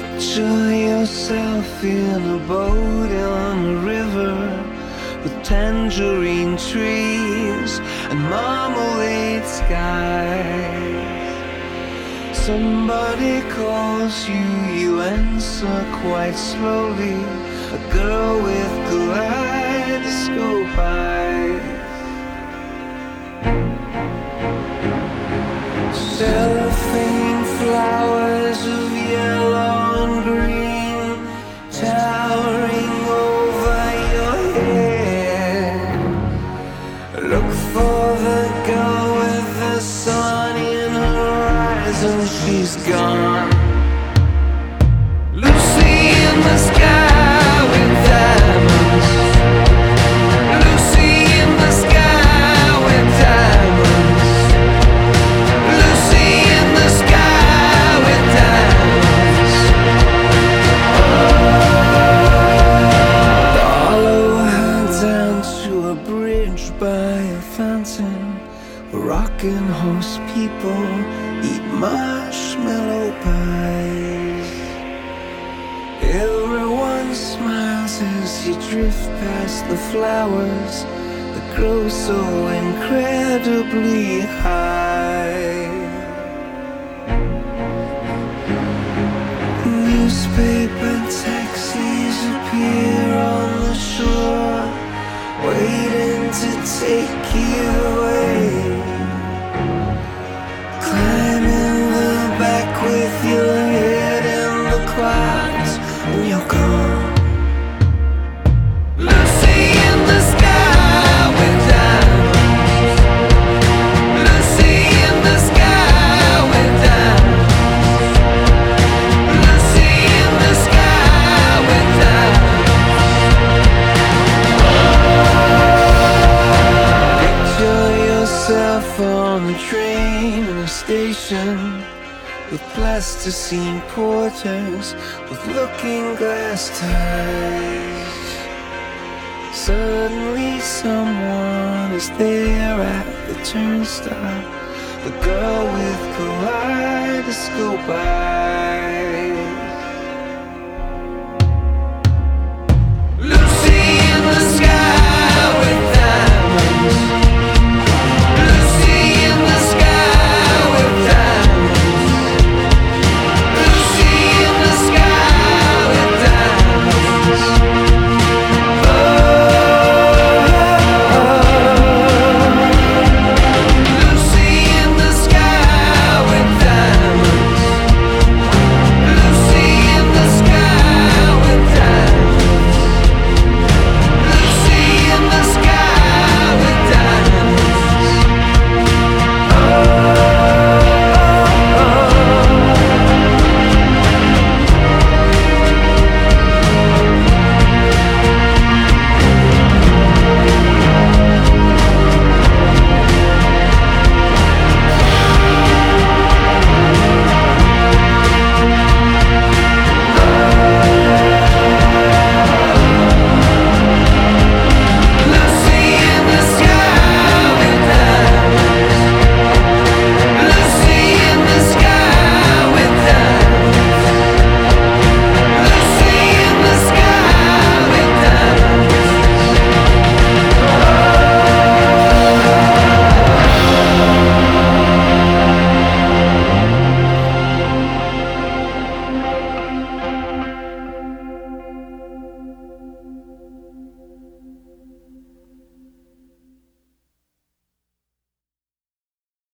Picture yourself in a boat on a river with tangerine trees and marmalade skies. Somebody calls you, you answer quite slowly. A girl with kaleidoscope eyes. Cellophane flowers of yellow and green towering over your head. Look for the girl with the sun in her eyes and she's gone. Lucy in the sky with diamonds. Lucy in the sky with diamonds. Lucy in the sky with diamonds. Follow her down to a bridge by a fountain. Rockin' horse people eat marshmallow pies. Everyone smiles as you drift past the flowers that grow so incredibly high. Newspaper taxis appear on the shore, waiting to take you away. Climb in the back with your head in the clouds when you're gone. Lucy in the sky with diamonds. Lucy in the sky with diamonds. Lucy in the sky with diamonds. Picture yourself on a train in a station with plasticine porters with looking glass ties. Suddenly someone is there at the turnstile. The girl with kaleidoscope eyes.